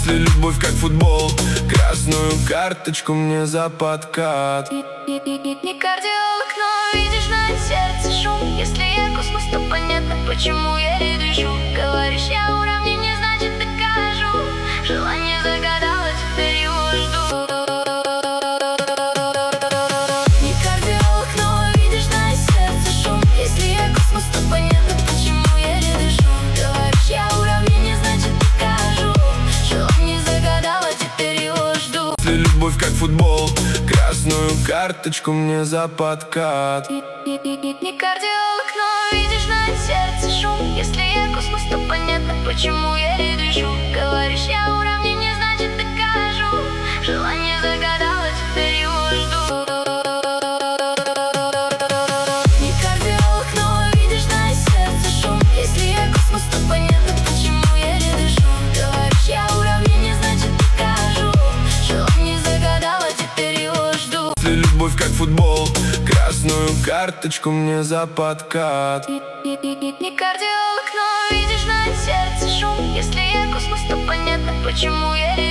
Если любовь как футбол, красную карточку мне за подкат. Не кардиолог, но видишь на сердце шум. Если я космос, то понятно, почему я не дышу. Говоришь, я уравнение, значит докажу. Желание загадала, теперь его жду. Не кардиолог, но видишь на сердце шум. Если я космос, то понятно, почему я не дышу. Говоришь, я уравнение, значит докажу. Желание загадала, теперь его жду. Если любовь как футбол, красную карточку мне за подкат. Не кардиолог, но видишь на сердце шум. Если я космос, то понятно, почему я не дышу. Говоришь, я уравнение, значит докажу. Желание загадала, теперь его жду. Не кардиолог, но видишь на сердце шум. Если я космос, то понятно, почему я не дышу. Говоришь, я уравнение, значит докажу. Желание загадала, теперь его жду. Если любовь как футбол, красную карточку мне за подкат. Не кардиолог, но видишь на сердце шум. Если я космос, то понятно, почему я не